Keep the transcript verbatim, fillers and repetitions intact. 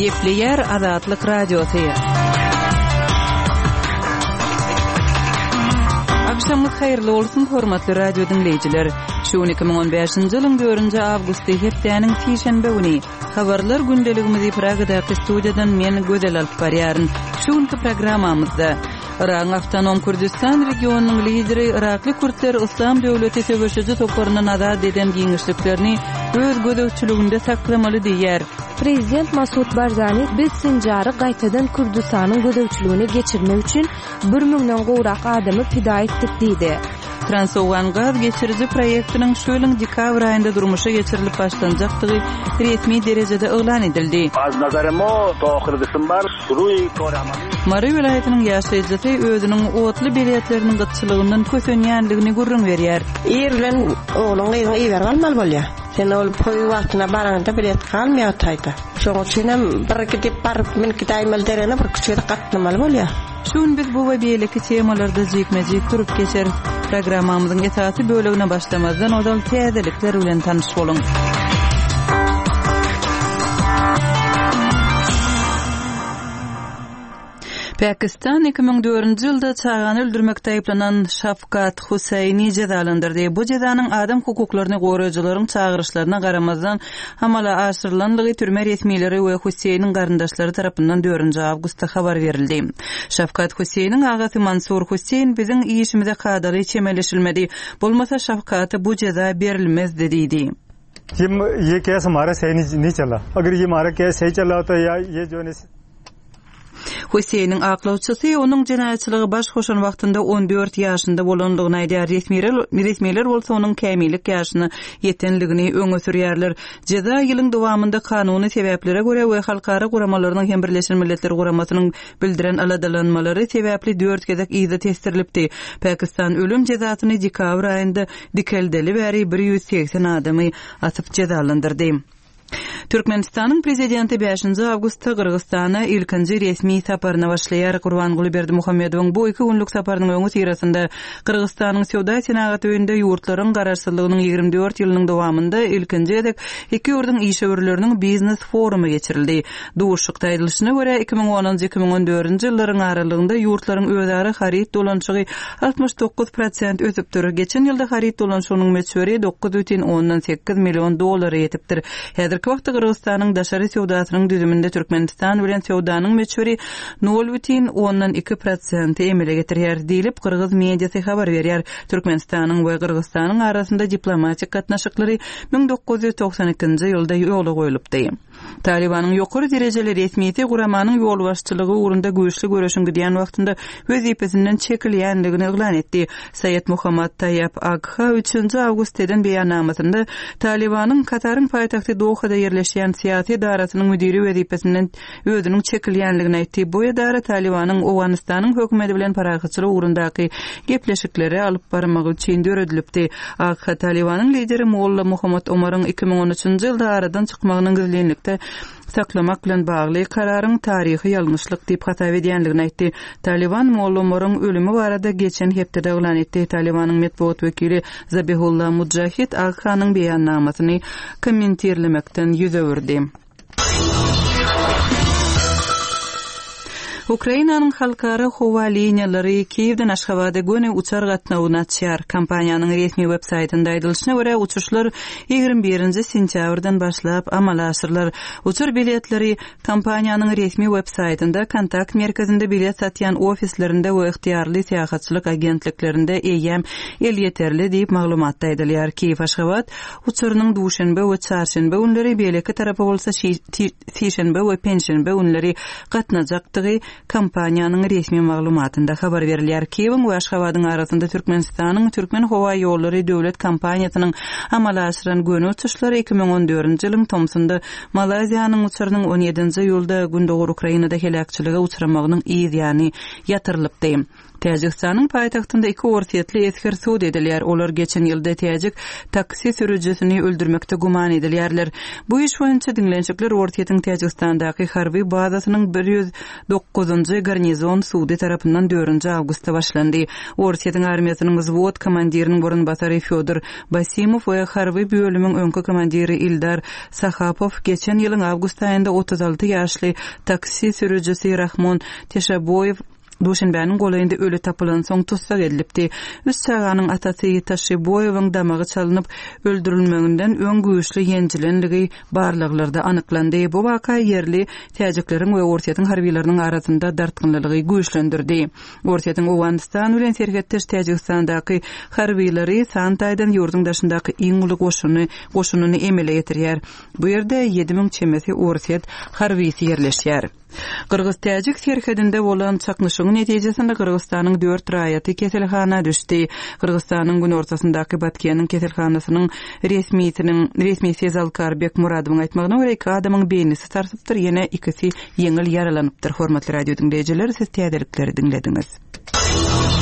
Gepleyer Azatlyk Radiosu. Akşamlyk hayrly bolsun hormatly radio dinleyijiler. Şu iki ming on beşinji ýylyň dördünji awgusty hepdeniň tişenbe güni habarlar gündeligimizi Pragadaky studiýadan men Gödel alyp barýaryn. Şu iki programmamyzda Irak Awtonom Kurdistan regionunyň lideri Irakly Kurtlar Islam döwleti söwüşçi toplarynyň azad eden giňişliklerini öz gödekçiliginde saklamaly diýer. Prezident Masud Barzani biz Sinjary gaýtadan Kurdistanyň gödekçiligine geçirmek üçin bir mingden gowrak adamy pida etdik diýdi. Transowan gaz geçirici proyektiniň şu ýylyň dekabr aýynda durmuşa geçirilip başlanjakdygy resmi derejede elan edildi. Az nazarymda tohirdysim bar, suruy koraman. Mary vilayetiniň ýaşaýjysy özüniň otly biletleriniň gytçylygyndan kösenýänligini gurrun berýär. Erlen oğlun ýygyny iýer almaly bolýar. Sen ol poý wagtyna baranda bilet kalmaýar taýda. Şoňa üçin bir gidip baryp men gidaýmal derene bir küçükde gatnamaly bolýar. Şun biz bu we beýleki temalarda jekmejek turup geçer. Programmamyzyň etaty bölegine başlamazdan odal täzelikler bilen tanyş boluň. Pakistan iki ming dördünji ýylda çağany öldürmekde aýplanan Şafkat Husayni jezalandyrdy. Bu jezanyň adam hukuklaryny goraýjylaryň çağırışlaryna garamazdan hamala aşyrylandygy türme resmileri we Husaynyň garyndaşlary tarapyndan dördünji awgustda habar berildi. Şafkat Husaynyň agasy Mansur Husayn biziň işimize kadary çemeleşilmedi. Bolmasa Şafkata bu jeza berilmez dedi. ये case हमारा सही नहीं चला अगर ये हमारा केस सही चला तो या ये जो है Hüseyniň aklawçysy onuň jenaýatçylygy baş goşan wagtynda on dört ýaşynda bolandygyny aýdýar. Resmiler resmiler bolsa onuň kämilik ýaşyny ýetenligini öňe sürýärler. Jeza ýylyň dowamında kanuny sebeplere görä we halkara guramalarynyň hem Birleşmiş Milletler Guramasynyň bildiren aladalanmalary sebäpli dört gezek ýyza testirilipdi. Pakistan ölüm jezasyny dekabr aýynda dikeldeli bäri bir ýüz seksen adamy atyp jezalandyrdy. Türkmenistanyň prezidenti beşinji awgustda Kyrgyzstana ilkinji resmi saparyna başlaýar. Gurbanguly Berdimuhammedowyň bu iki günlük saparynyň öňü sirasynda Kyrgyzstanyň Sowda senaty öýünde ýurtlaryň garaşsyzlygynyň ýigirme dört ýylynyň dowamında ilkinji edek iki ýurdun işgörleriniň biznes forumy geçirildi. Duşukda aýdylyşyna görä iki ming onunji iki ming on dördünji ýyllaryň aralygynda ýurtlaryň özleri harit dolanşygy altmış dokuz prosent ösüpdir. Geçen ýylda harit dolanşygynyň meçhuri dokuz бүтүн oňdan sekkiz million dollar ýetipdir. Häzirki wagtda Kyrgyzstanyň daşary sowdasynyň düzüminde Türkmenistan bilen sowdanyň meçhuri nol бүтүn oňdan iki prosent emele getirýär diýilip Kyrgyz mediasy habar berýär. Türkmenistanyň we Kyrgyzstanyň arasynda diplomatik gatnaşyklary ming dokuz ýüz toksan ikinji ýylda ýola goýulypdy. Talibanyň ýokary derejeli resmiýeti guramanyň ýol başçylygy urunda güýçli görüşiň gidýän wagtynda wezipesinden çekilýänligini elan etdi. Sayyid Muhammad Tayyip Agha üçinji awgustdan beýannamasynda Talibanyň Kataryň paýtagty Dohada ýerleşýän syýasy darasynyň müdiri wezipesinden özüniň çekilýänligini aýtdy. Bu edara Talibanyň Owganistanyň hökümeti bilen paragatçylyk urundaky gepleşikleri alyp barmak üçin döredilipdi. Agha Talibanyň lideri Molla Muhammad Omaryň iki ming on üçinji ýylda aradan çykmagynyň gizlenlikde saklamak bilen bagly kararyň taryhy ýalňyşlyk diýip hata edýänligini aýtdy. Taliban Molla Omaryň ölümi barada geçen hepde elan etdi. Talibanyň medeniýet wekili Zabihullah Mujahid Aghanyň beýannamasyny kommentirlemekden ýüz öwürdi. Ukrainanyň halkara howa liniýalary Kiýewden Aşgabatda göne uçar gatnawyna çýar. Kompaniýanyň resmi web saýtynda aýdylyşyna görä uçuşlar ýigirme birinji sentýabrdan başlap amala aşyrlar. Uçur biletleri kompaniýanyň resmi web saýtynda, kontakt merkezinde bilet satýan ofislerinde we ihtiýarly seýahatçylyk agentliklerinde eýem el ýeterli diýip maglumatda aýdylýar. Kiýew Aşgabat uçurynyň duşanbe we çarşanbe günleri beýleki tarapy bolsa şeýşenbe we penshanbe günleri gatnajakdygy kompaniýanyň resmi maglumatynda habar berilýär. Kiýew we Aşgabatyň arasynda Türkmenistanyň Türkmen howa ýollary döwlet kompaniýasynyň amala aşyran göne uçuşlary iki ming on dördünji ýylyň Tomsunda Malaziýanyň uçurynyň on ýedinji ýylda Gündoğur Ukrainada helakçylyga uçramagynyň ýygyny ýatyrylypdy. Täjikistanyň paýtagtynda iki orsiýetli esker suud edilýär. Olar geçen ýylda täjik taksi sürüjüsini öldürmekde guman edilýärler. Bu iş boýunça diňlençikler orsiýetiň Täjikistandaky harby bazasynyň bir ýüz dokuzunjy garnizon suudy tarapyndan dördünji awgustda başlandy. Orsiýetiň armiýasynyň wзвод komandiriniň orunbasary Fyodor Basimov we harby bölümiň öňkü komandiri Ildar Sahapow geçen ýylyň awgust aýynda otuz alty ýaşly taksi sürüjüsi Rahmon Teşaboyev Duşanbäniň golayynda öle tapylan soň tutsak edilipdi. Üç saganyň atasy Teşaboyewiň damagy çalynyp öldürilmeginden öň güýçli ýenjilenligi barlyklarda anyklandy. Bu waka ýerli täjikleriň we orsiýetiň harbiýleriniň arasynda dartgynlygy güýçlendirdi. Orsiýetiň Owganistan bilen serhetdeş Täjikistandaky harbiýleri Santaýdan ýurdun daşyndaky iň uly goşuny goşunyny emele ýetirýär. Bu ýerde ýedi miň çemesi orsiýet harbiýsi ýerleşýär. Kırgız-Täjik serhedinde bolan çaknyşyň netijesinde Kırgızstanyň dört raýaty keselhana düşdi. Kırgızstanyň gün ortasyndaky Batkeniň keselhanasynyň resmiýetiniň resmi Sezalkarbek Muradowyň aýtmagyna görä iki adamyň beýnisi tarsypdyr, ýene ikisi ýeňil ýaralanypdyr. Hormatly radio dinleýijiler, siz täzelikleri dinlediňiz.